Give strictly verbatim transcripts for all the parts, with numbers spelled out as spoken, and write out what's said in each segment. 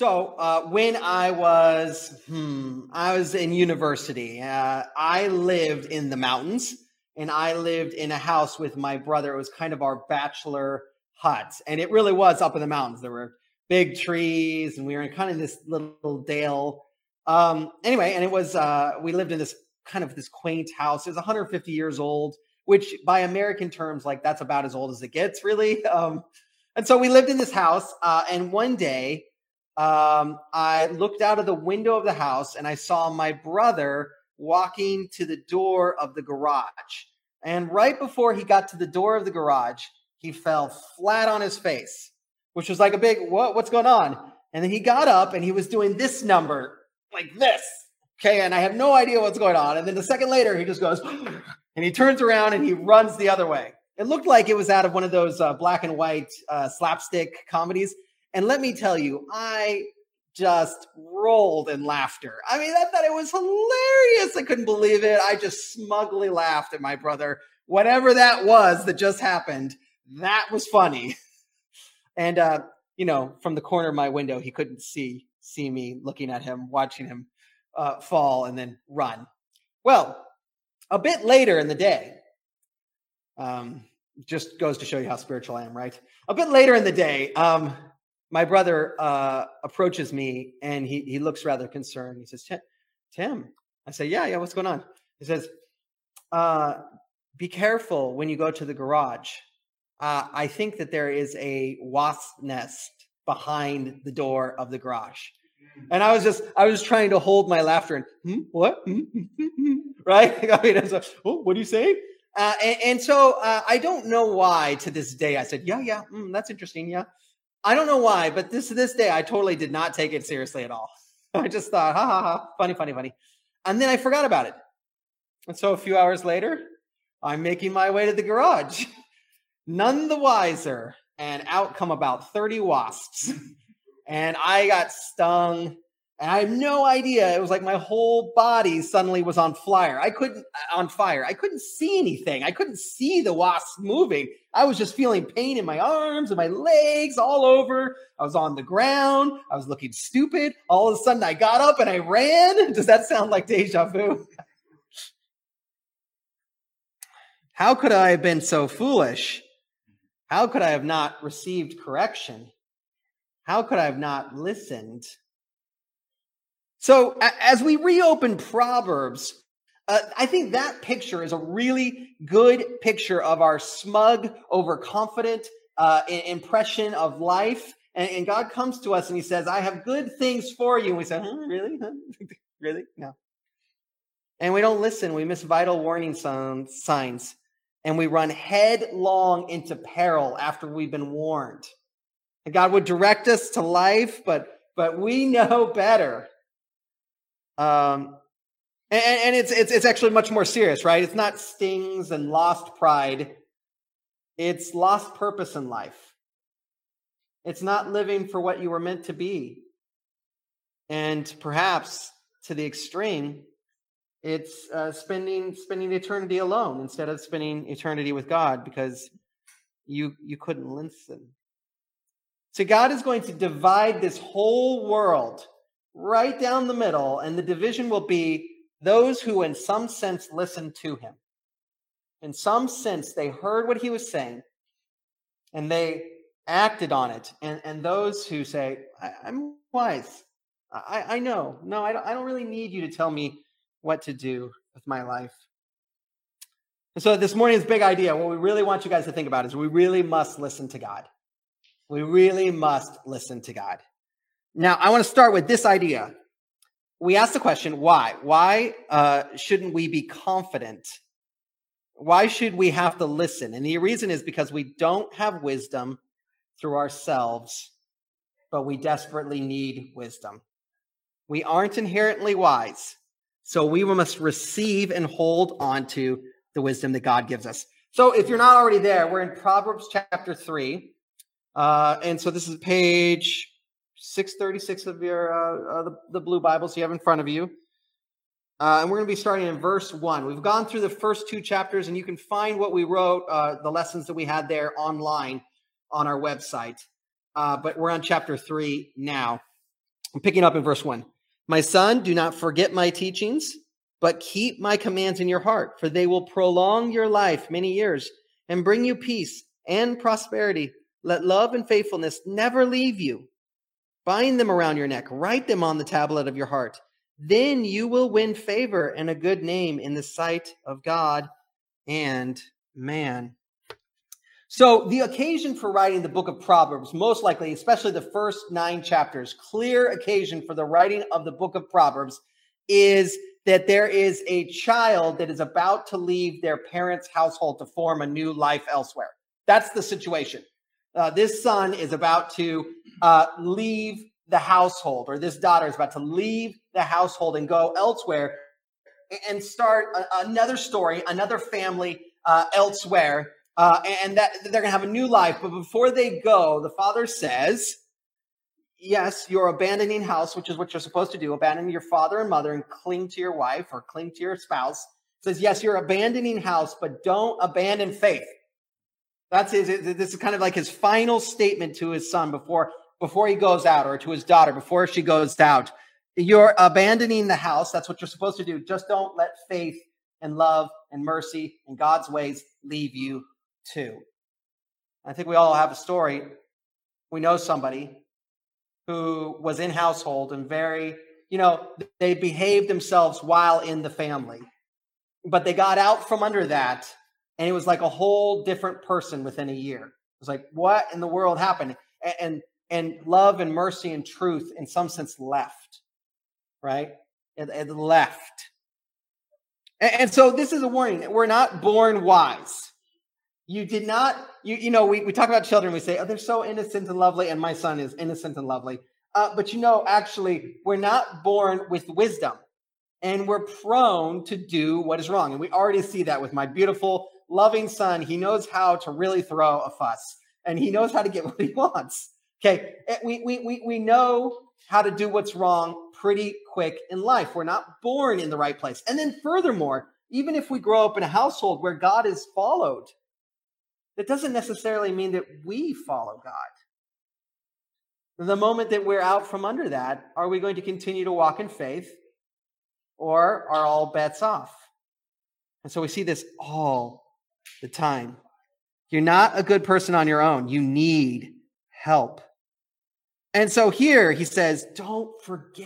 So uh, when I was, hmm, I was in university, uh, I lived in the mountains, and I lived in a house with my brother. It was kind of our bachelor hut, and it really was up in the mountains. There were big trees, and we were in kind of this little dale. Um, anyway, and it was uh, we lived in this kind of this quaint house. It was one hundred fifty years old, which by American terms, like that's about as old as it gets, really. Um, and so we lived in this house, uh, and one day. Um, I looked out of the window of the house and I saw my brother walking to the door of the garage. And right before he got to the door of the garage, he fell flat on his face, which was like a big, what, what's going on? And then he got up and he was doing this number like this. Okay. And I have no idea what's going on. And then a second later, he just goes, and he turns around and he runs the other way. It looked like it was out of one of those uh, black and white uh, slapstick comedies. And let me tell you, I just rolled in laughter. I mean, I thought it was hilarious. I couldn't believe it. I just smugly laughed at my brother. Whatever that was that just happened, that was funny. And, uh, you know, from the corner of my window, he couldn't see see me looking at him, watching him uh, fall and then run. Well, a bit later in the day, um, just goes to show you how spiritual I am, right? A bit later in the day, um, my brother uh, approaches me and he he looks rather concerned. He says, Tim, I say, yeah, yeah, what's going on? He says, uh, be careful when you go to the garage. Uh, I think that there is a wasp nest behind the door of the garage. And I was just, I was trying to hold my laughter and, hmm, what? Hmm, hmm, hmm, hmm, right? I mean, I was like, oh, what do you say? Uh, and, and so uh, I don't know why to this day I said, yeah, yeah, mm, that's interesting, yeah. I don't know why, but this this day, I totally did not take it seriously at all. I just thought, ha, ha, ha, funny, funny, funny. And then I forgot about it. And so a few hours later, I'm making my way to the garage. None the wiser. And out come about thirty wasps. And I got stung. And I have no idea. It was like my whole body suddenly was on fire. I couldn't, on fire. I couldn't see anything. I couldn't see the wasps moving. I was just feeling pain in my arms and my legs all over. I was on the ground. I was looking stupid. All of a sudden I got up and I ran. Does that sound like deja vu? How could I have been so foolish? How could I have not received correction? How could I have not listened? So as we reopen Proverbs, uh, I think that picture is a really good picture of our smug, overconfident uh, impression of life. And, and God comes to us and he says, I have good things for you. And we say, huh, really? Huh? Really? No. And we don't listen. We miss vital warning signs. And we run headlong into peril after we've been warned. And God would direct us to life, but, but we know better. Um, and, and it's, it's, it's actually much more serious, right? It's not stings and lost pride. It's lost purpose in life. It's not living for what you were meant to be. And perhaps to the extreme, it's uh, spending, spending eternity alone instead of spending eternity with God because you, you couldn't listen. So God is going to divide this whole world right down the middle, and the division will be those who in some sense listened to him. In some sense, they heard what he was saying, and they acted on it. And, and those who say, I, I'm wise. I, I know. No, I don't, I don't really need you to tell me what to do with my life. And so this morning's big idea, what we really want you guys to think about is we really must listen to God. We really must listen to God. Now, I want to start with this idea. We asked the question, why? Why uh, shouldn't we be confident? Why should we have to listen? And the reason is because we don't have wisdom through ourselves, but we desperately need wisdom. We aren't inherently wise, so we must receive and hold on to the wisdom that God gives us. So if you're not already there, we're in Proverbs chapter three. Uh, and so this is page six thirty-six of your uh, uh, the, the blue Bibles you have in front of you. Uh, and we're going to be starting in verse one. We've gone through the first two chapters, and you can find what we wrote, uh, the lessons that we had there online on our website. Uh, but we're on chapter three now. I'm picking up in verse one. My son, do not forget my teachings, but keep my commands in your heart, for they will prolong your life many years and bring you peace and prosperity. Let love and faithfulness never leave you. Bind them around your neck. Write them on the tablet of your heart. Then you will win favor and a good name in the sight of God and man. So the occasion for writing the book of Proverbs, most likely, especially the first nine chapters, clear occasion for the writing of the book of Proverbs is that there is a child that is about to leave their parents' household to form a new life elsewhere. That's the situation. Uh, this son is about to uh, leave the household, or this daughter is about to leave the household and go elsewhere and start a, another story, another family uh, elsewhere. Uh, and that they're going to have a new life. But before they go, the father says, yes, you're abandoning house, which is what you're supposed to do. Abandon your father and mother and cling to your wife or cling to your spouse. It says, yes, you're abandoning house, but don't abandon faith. That's his, this is kind of like his final statement to his son before, before he goes out, or to his daughter before she goes out. You're abandoning the house. That's what you're supposed to do. Just don't let faith and love and mercy and God's ways leave you too. I think we all have a story. We know somebody who was in household and very, you know, they behaved themselves while in the family, but they got out from under that, and it was like a whole different person within a year. It was like, what in the world happened? And and, and love and mercy and truth, in some sense, left, right? It, it left. And, and so this is a warning that we're not born wise. You did not, you you know, we, we talk about children, we say, oh, they're so innocent and lovely, and my son is innocent and lovely. Uh, but you know, actually, we're not born with wisdom, and we're prone to do what is wrong. And we already see that with my beautiful, loving son. He knows how to really throw a fuss, and he knows how to get what he wants. Okay, we, we, we, we know how to do what's wrong pretty quick in life. We're not born in the right place. And then furthermore, even if we grow up in a household where God is followed, that doesn't necessarily mean that we follow God. The moment that we're out from under that, are we going to continue to walk in faith, or are all bets off? And so we see this all the time. You're not a good person on your own. You need help. And so here he says, don't forget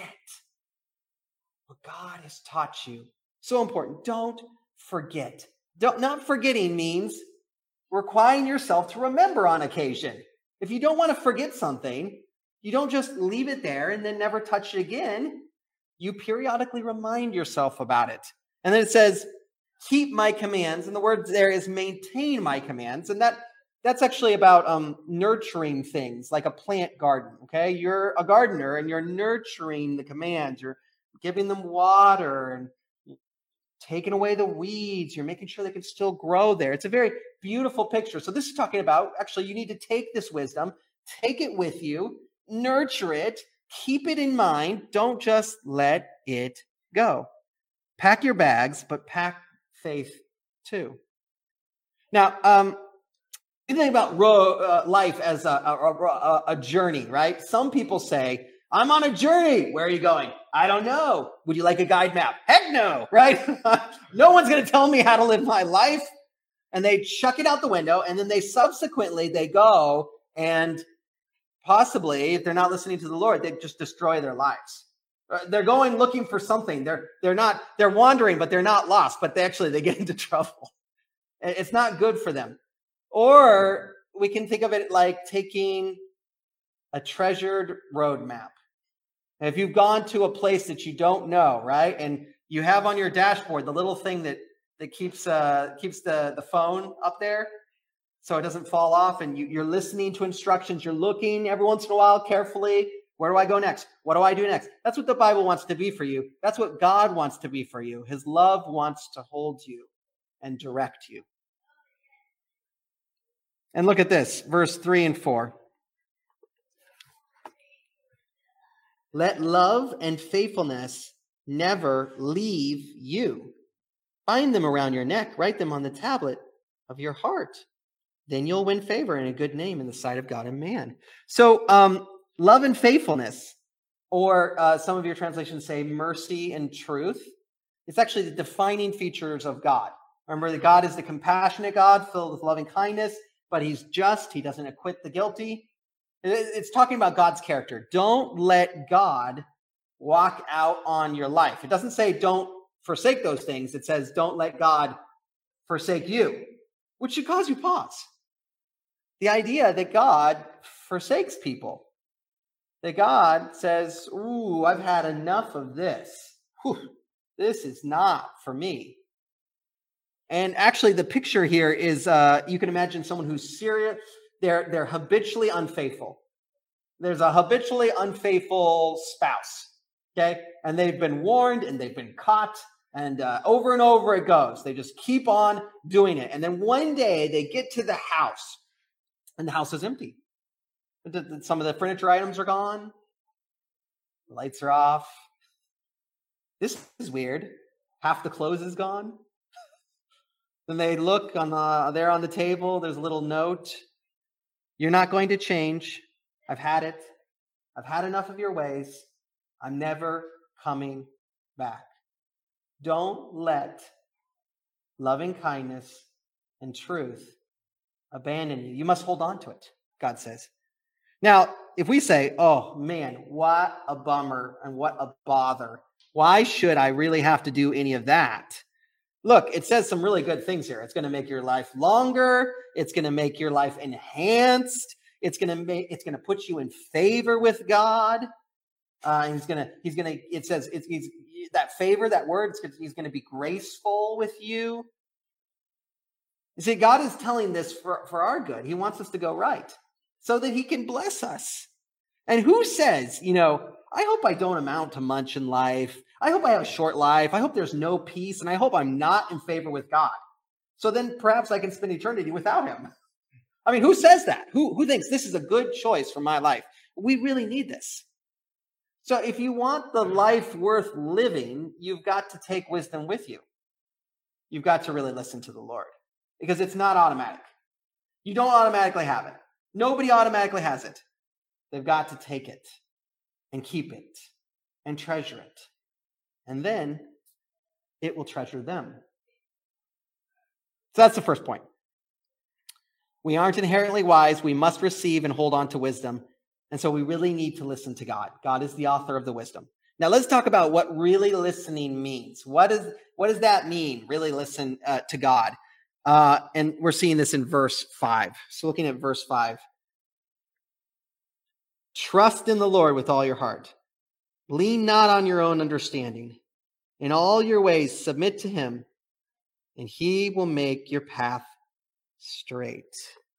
what God has taught you. So important. Don't forget. Don't, not forgetting means requiring yourself to remember on occasion. If you don't want to forget something, you don't just leave it there and then never touch it again. You periodically remind yourself about it. And then it says, keep my commands. And the word there is maintain my commands. And that that's actually about um, nurturing things like a plant garden. Okay. You're a gardener and you're nurturing the commands. You're giving them water and taking away the weeds. You're making sure they can still grow there. It's a very beautiful picture. So this is talking about, actually, you need to take this wisdom, take it with you, nurture it, keep it in mind. Don't just let it go. Pack your bags, but pack faith too. Now, um, you think about ro- uh, life as a, a, a, a journey, right? Some people say, I'm on a journey. Where are you going? I don't know. Would you like a guide map? Heck no, right? No one's going to tell me how to live my life. And they chuck it out the window, and then they subsequently, they go and possibly, if they're not listening to the Lord, they just destroy their lives. They're going looking for something. They're they're not, they're wandering, but they're not lost, but they actually, they get into trouble. It's not good for them. Or we can think of it like taking a treasured roadmap. If you've gone to a place that you don't know, right? And you have on your dashboard the little thing that, that keeps uh, keeps the, the phone up there so it doesn't fall off, and you, you're listening to instructions. You're looking every once in a while carefully. Where do I go next? What do I do next? That's what the Bible wants to be for you. That's what God wants to be for you. His love wants to hold you and direct you. And look at this, verse three and four. Let love and faithfulness never leave you. Bind them around your neck. Write them on the tablet of your heart. Then you'll win favor and a good name in the sight of God and man. So um, love and faithfulness. Or uh, some of your translations say mercy and truth. It's actually the defining features of God. Remember that God is the compassionate God filled with loving kindness, but he's just. He doesn't acquit the guilty. It's talking about God's character. Don't let God walk out on your life. It doesn't say don't forsake those things. It says don't let God forsake you, which should cause you pause. The idea that God forsakes people, that God says, ooh, I've had enough of this. Whew, this is not for me. And actually the picture here is, uh, you can imagine someone who's serious. They're, they're habitually unfaithful. There's a habitually unfaithful spouse, okay? And they've been warned and they've been caught, and uh, over and over it goes. They just keep on doing it. And then one day they get to the house and the house is empty. Some of the furniture items are gone. The lights are off. This is weird. Half the clothes is gone. Then they look on the, there on the table. There's a little note. You're not going to change. I've had it. I've had enough of your ways. I'm never coming back. Don't let loving kindness and truth abandon you. You must hold on to it, God says. Now, if we say, oh man, what a bummer and what a bother. Why should I really have to do any of that? Look, it says some really good things here. It's going to make your life longer. It's going to make your life enhanced. It's going to make, it's going to put you in favor with God. Uh, he's going to, he's going to, it says, it's, he's, that favor, that word, he's going to be graceful with you. You see, God is telling this for, for our good. He wants us to go right so that he can bless us. And who says, you know, I hope I don't amount to much in life. I hope I have a short life. I hope there's no peace. And I hope I'm not in favor with God. So then perhaps I can spend eternity without him. I mean, who says that? Who, who thinks this is a good choice for my life? We really need this. So if you want the life worth living, you've got to take wisdom with you. You've got to really listen to the Lord because it's not automatic. You don't automatically have it. Nobody automatically has it. They've got to take it and keep it and treasure it. And then it will treasure them. So that's the first point. We aren't inherently wise. We must receive and hold on to wisdom. And so we really need to listen to God. God is the author of the wisdom. Now let's talk about what really listening means. What, is, what does that mean, really listen uh, to God? Uh, and we're seeing this in verse five. So looking at verse five. Trust in the Lord with all your heart. Lean not on your own understanding. In all your ways submit to him, and he will make your path straight.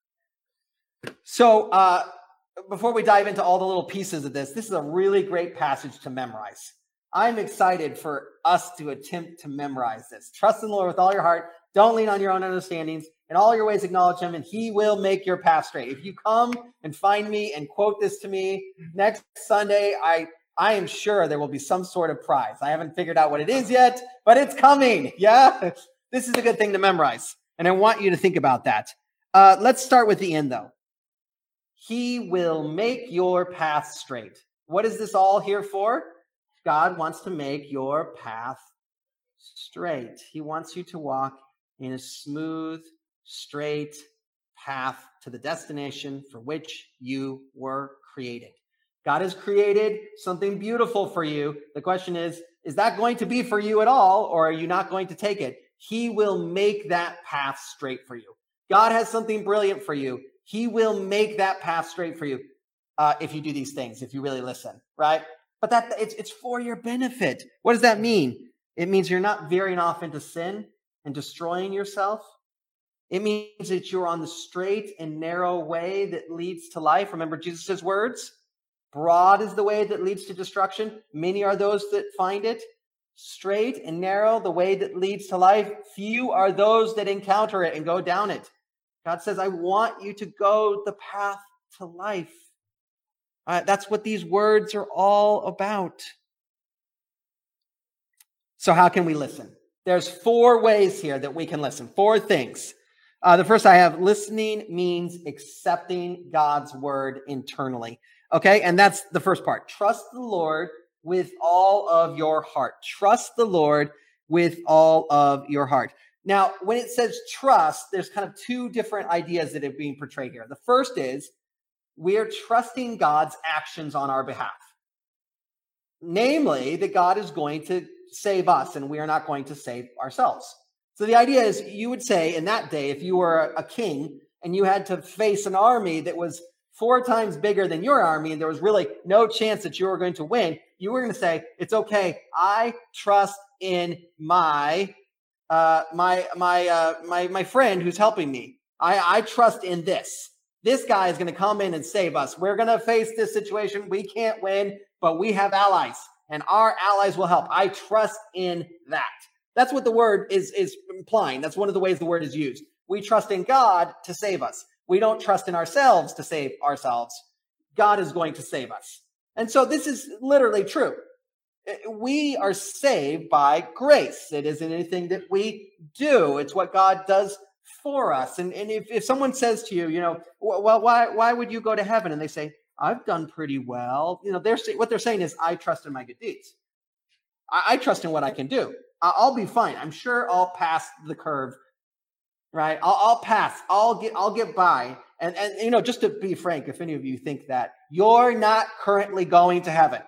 So uh, before we dive into all the little pieces of this, this is a really great passage to memorize. I'm excited for us to attempt to memorize this. Trust in the Lord with all your heart. Don't lean on your own understandings. In all your ways acknowledge him, and he will make your path straight. If you come and find me and quote this to me next Sunday, I, I am sure there will be some sort of prize. I haven't figured out what it is yet, but it's coming. Yeah? This is a good thing to memorize, and I want you to think about that. Uh, let's start with the end, though. He will make your path straight. What is this all here for? God wants to make your path straight. He wants you to walk in a smooth, straight path to the destination for which you were created. God has created something beautiful for you. The question is, is that going to be for you at all, or are you not going to take it? He will make that path straight for you. God has something brilliant for you. He will make that path straight for you uh, if you do these things, if you really listen, right? But that it's, it's for your benefit. What does that mean? It means you're not veering off into sin and destroying yourself. It means that you're on the straight and narrow way that leads to life. Remember Jesus' words? Broad is the way that leads to destruction. Many are those that find it. Straight and narrow, the way that leads to life. Few are those that encounter it and go down it. God says, I want you to go the path to life. Uh, that's what these words are all about. So how can we listen? There's four ways here that we can listen. Four things. Uh, the first I have, listening means accepting God's word internally. Okay, and that's the first part. Trust the Lord with all of your heart. Trust the Lord with all of your heart. Now, when it says trust, there's kind of two different ideas that are being portrayed here. The first is we are trusting God's actions on our behalf. Namely, that God is going to save us and we are not going to save ourselves. So the idea is you would say in that day, if you were a king and you had to face an army that was four times bigger than your army, and there was really no chance that you were going to win, you were going to say, it's okay. I trust in my, uh, my, my, uh, my, my friend who's helping me. I, I trust in this. This guy is going to come in and save us. We're going to face this situation. We can't win, but we have allies and our allies will help. I trust in that. That's what the word is, is implying. That's one of the ways the word is used. We trust in God to save us. We don't trust in ourselves to save ourselves. God is going to save us. And so this is literally true. We are saved by grace. It isn't anything that we do. It's what God does for us. And, and if, if someone says to you, you know, well, why, why would you go to heaven? And they say, I've done pretty well. You know, they're what they're saying is, I trust in my good deeds. I, I trust in what I can do. I'll be fine. I'm sure I'll pass the curve. Right? I'll, I'll pass. I'll get, I'll get by. And, and, you know, just to be frank, if any of you think that, you're not currently going to heaven.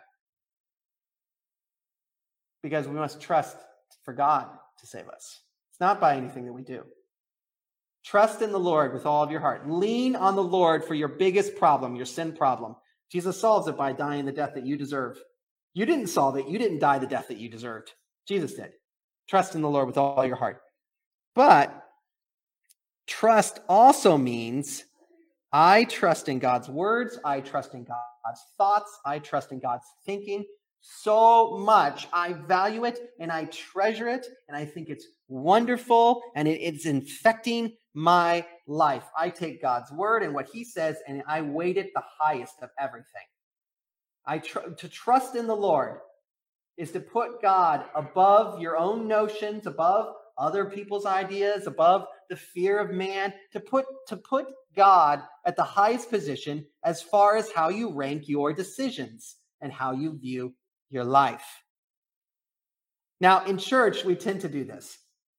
Because we must trust for God to save us. It's not by anything that we do. Trust in the Lord with all of your heart. Lean on the Lord for your biggest problem, your sin problem. Jesus solves it by dying the death that you deserve. You didn't solve it. You didn't die the death that you deserved. Jesus did. Trust in the Lord with all your heart. But trust also means I trust in God's words. I trust in God's thoughts. I trust in God's thinking so much. I value it and I treasure it. And I think it's wonderful and it, it's infecting my life. I take God's word and what he says and I weight it the highest of everything. I tr- to trust in the Lord is to put God above your own notions, above other people's ideas, above the fear of man, to put, to put God at the highest position as far as how you rank your decisions and how you view your life. Now, in church, we tend to do this.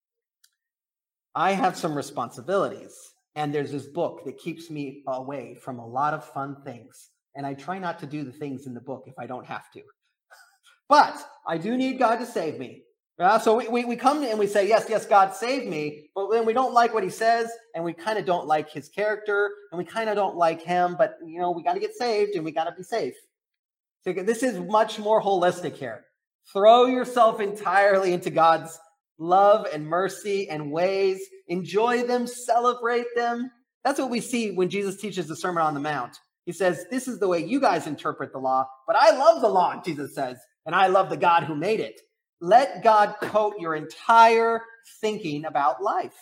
I have some responsibilities, and there's this book that keeps me away from a lot of fun things, and I try not to do the things in the book if I don't have to. But I do need God to save me. Uh, so we, we, we come and we say, yes, yes, God save me, but then we don't like what he says, and we kind of don't like his character, and we kind of don't like him, but, you know, we got to get saved, and we got to be safe. So this is much more holistic here. Throw yourself entirely into God's love and mercy and ways. Enjoy them, celebrate them. That's what we see when Jesus teaches the Sermon on the Mount. He says, this is the way you guys interpret the law, but I love the law, Jesus says, and I love the God who made it. Let God coat your entire thinking about life.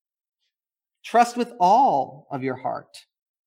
Trust with all of your heart.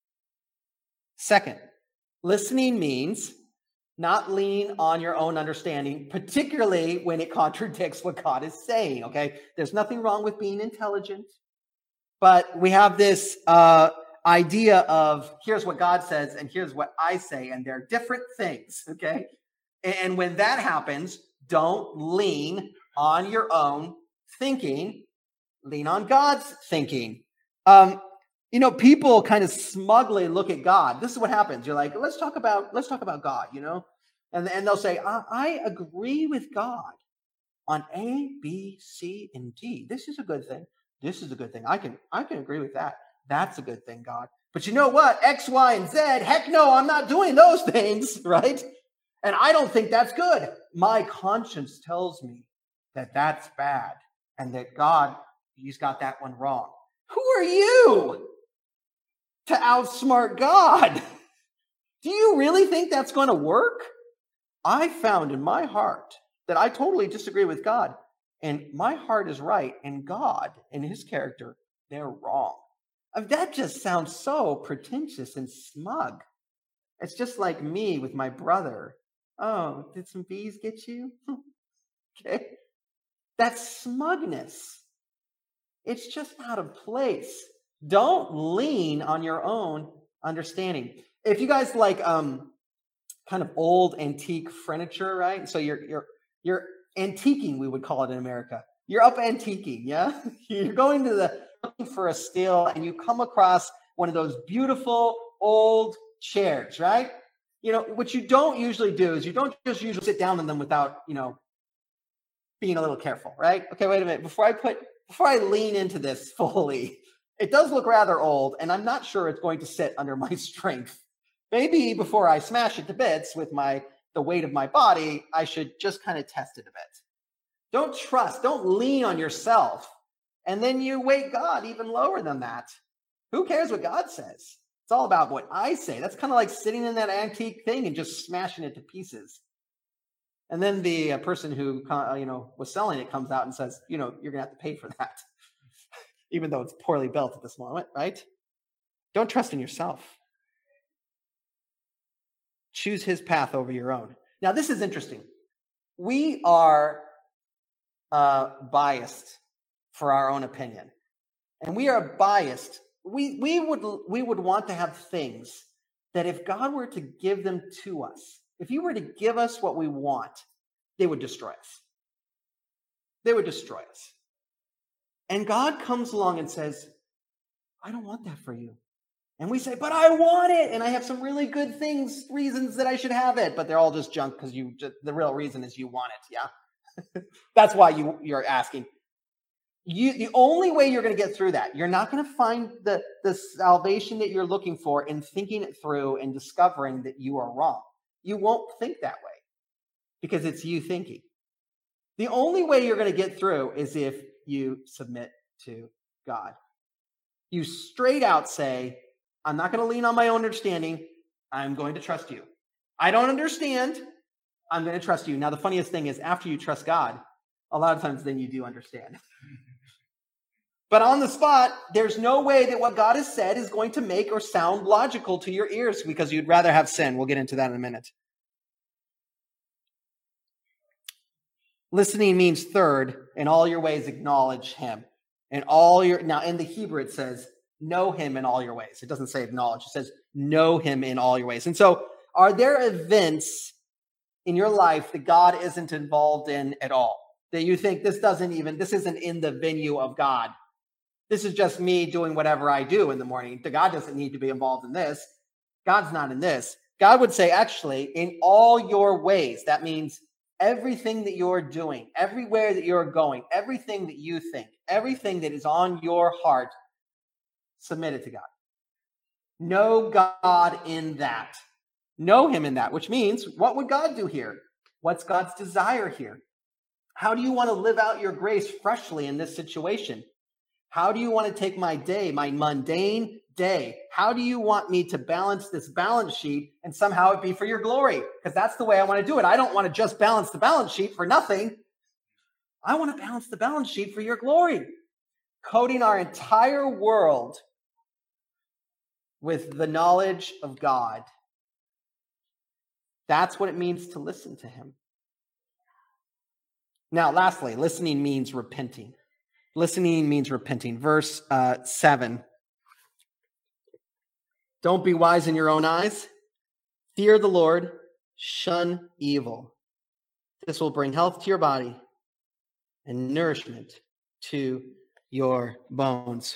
Second, listening means not lean on your own understanding, particularly when it contradicts what God is saying, okay? There's nothing wrong with being intelligent, but we have this uh, idea of here's what God says and here's what I say, and they're different things, okay? And when that happens, don't lean on your own thinking. Lean on God's thinking. Um, you know, people kind of smugly look at God. This is what happens. You're like, let's talk about, let's talk about God, you know? And, and they'll say, I, I agree with God on A, B, C, and D. This is a good thing. This is a good thing. I can, I can agree with that. That's a good thing, God. But you know what? X, Y, and Z, heck no, I'm not doing those things, right? And I don't think that's good. My conscience tells me that that's bad and that God, he's got that one wrong. Who are you to outsmart God? Do you really think that's going to work? I found in my heart that I totally disagree with God, and my heart is right, and God and his character, they're wrong. I mean, that just sounds so pretentious and smug. It's just like me with my brother. Oh, did some bees get you? Okay. That's smugness. It's just out of place. Don't lean on your own understanding. If you guys like um, kind of old antique furniture, right? So you're you're you're antiquing, we would call it in America. You're up antiquing, yeah? You're going to the looking for a steal, and you come across one of those beautiful old chairs, right? You know, what you don't usually do is you don't just usually sit down in them without, you know, being a little careful, right? Okay, wait a minute. Before I put, before I lean into this fully, it does look rather old, and I'm not sure it's going to sit under my strength. Maybe before I smash it to bits with my the weight of my body, I should just kind of test it a bit. Don't trust, don't lean on yourself. And then you weight God even lower than that. Who cares what God says? It's all about what I say. That's kind of like sitting in that antique thing and just smashing it to pieces. And then the uh, person who uh, you know was selling it comes out and says, you know, you're going to have to pay for that, even though it's poorly built at this moment, right? Don't trust in yourself. Choose his path over your own. Now, this is interesting. We are uh, biased for our own opinion. And we are biased. We, we, would, we would want to have things that if God were to give them to us, if he were to give us what we want, they would destroy us. They would destroy us. And God comes along and says, I don't want that for you. And we say, but I want it. And I have some really good things, reasons that I should have it. But they're all just junk because you just, the real reason is you want it. Yeah. That's why you, you're asking. You, the only way you're going to get through that, you're not going to find the, the salvation that you're looking for in thinking it through and discovering that you are wrong. You won't think that way because it's you thinking. The only way you're going to get through is if you submit to God. You straight out say, I'm not going to lean on my own understanding. I'm going to trust you. I don't understand. I'm going to trust you. Now, the funniest thing is after you trust God, a lot of times then you do understand. But on the spot, there's no way that what God has said is going to make or sound logical to your ears because you'd rather have sin. We'll get into that in a minute. Listening means third, in all your ways acknowledge him. In all your now in the Hebrew it says know him in all your ways. It doesn't say acknowledge. It says know him in all your ways. And so are there events in your life that God isn't involved in at all? That you think this doesn't even, this isn't in the venue of God. This is just me doing whatever I do in the morning. God doesn't need to be involved in this. God's not in this. God would say, actually, in all your ways, that means everything that you're doing, everywhere that you're going, everything that you think, everything that is on your heart, submit it to God. Know God in that. Know him in that, which means, what would God do here? What's God's desire here? How do you want to live out your grace freshly in this situation? How do you want to take my day, my mundane day? How do you want me to balance this balance sheet and somehow it be for your glory? Because that's the way I want to do it. I don't want to just balance the balance sheet for nothing. I want to balance the balance sheet for your glory. Coating our entire world with the knowledge of God. That's what it means to listen to him. Now, lastly, listening means repenting. Listening means repenting. Verse uh, seven. Don't be wise in your own eyes. Fear the Lord. Shun evil. This will bring health to your body and nourishment to your bones.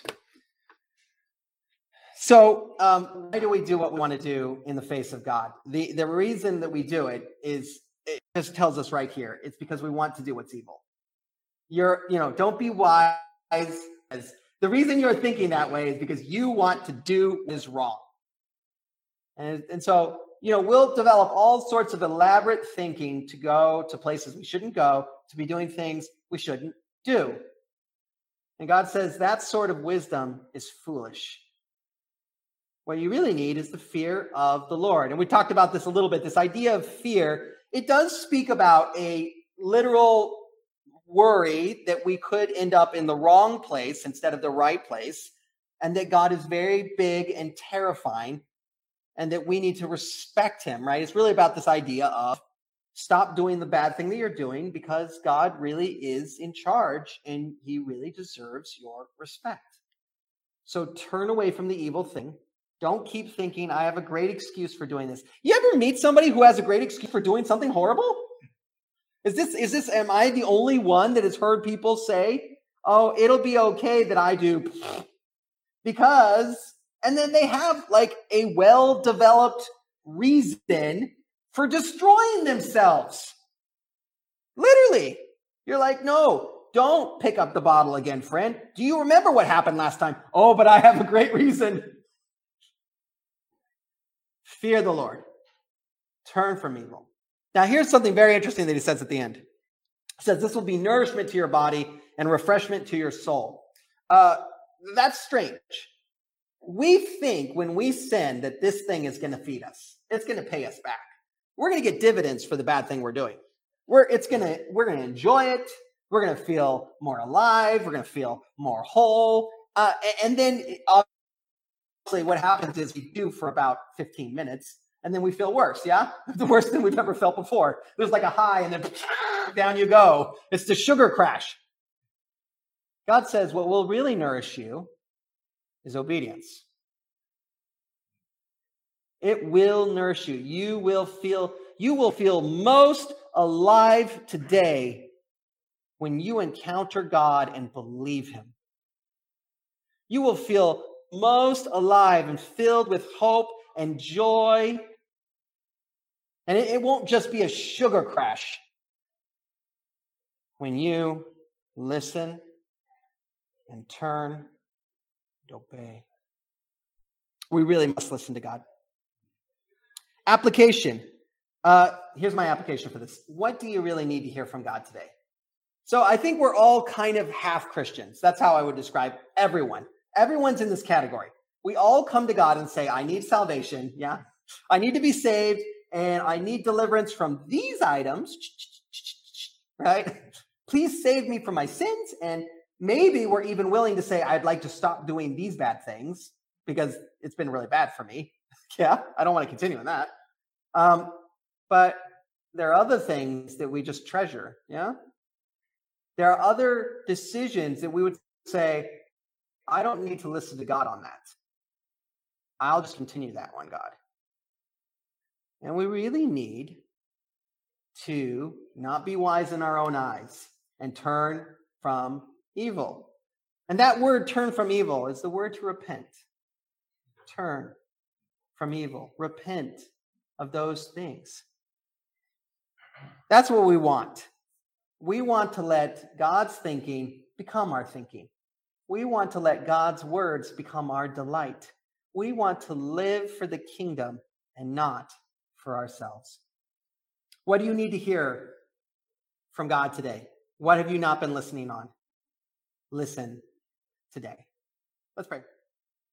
So um, why do we do what we want to do in the face of God? The, the reason that we do it is, it just tells us right here. It's because we want to do what's evil. You're, you know, don't be wise. The reason you're thinking that way is because you want to do what is wrong. And, and so, you know, we'll develop all sorts of elaborate thinking to go to places we shouldn't go, to be doing things we shouldn't do. And God says that sort of wisdom is foolish. What you really need is the fear of the Lord. And we talked about this a little bit, this idea of fear. It does speak about a literal worry that we could end up in the wrong place instead of the right place, and that God is very big and terrifying, and that we need to respect him, right? It's really about this idea of stop doing the bad thing that you're doing because God really is in charge and he really deserves your respect. So turn away from the evil thing. Don't keep thinking, I have a great excuse for doing this. You ever meet somebody who has a great excuse for doing something horrible? Is this, is this, am I the only one that has heard people say, oh, it'll be okay that I do because, and then they have like a well-developed reason for destroying themselves. Literally. You're like, no, don't pick up the bottle again, friend. Do you remember what happened last time? Oh, but I have a great reason. Fear the Lord. Turn from evil. Now, here's something very interesting that he says at the end. He says, this will be nourishment to your body and refreshment to your soul. Uh, that's strange. We think when we sin that this thing is going to feed us. It's going to pay us back. We're going to get dividends for the bad thing we're doing. We're, it's going to, we're going to enjoy it. We're going to feel more alive. We're going to feel more whole. Uh, and then obviously what happens is we do for about fifteen minutes. And then we feel worse, yeah? The worst thing we've ever felt before. There's like a high and then down you go. It's the sugar crash. God says what will really nourish you is obedience. It will nourish you. You will feel, you will feel most alive today when you encounter God and believe him. You will feel most alive and filled with hope and joy. And it, it won't just be a sugar crash when you listen and turn and obey. We really must listen to God. Application. Uh, here's my application for this. What do you really need to hear from God today? So I think we're all kind of half Christians. That's how I would describe everyone. Everyone's in this category. We all come to God and say, I need salvation. Yeah. I need to be saved and I need deliverance from these items. Right? Please save me from my sins. And maybe we're even willing to say, I'd like to stop doing these bad things because it's been really bad for me. Yeah. I don't want to continue in that. Um, but there are other things that we just treasure. Yeah. There are other decisions that we would say, I don't need to listen to God on that. I'll just continue that one, God. And we really need to not be wise in our own eyes and turn from evil. And that word turn from evil is the word to repent. Turn from evil. Repent of those things. That's what we want. We want to let God's thinking become our thinking. We want to let God's words become our delight. We want to live for the kingdom and not for ourselves. What do you need to hear from God today? What have you not been listening on? Listen today. Let's pray.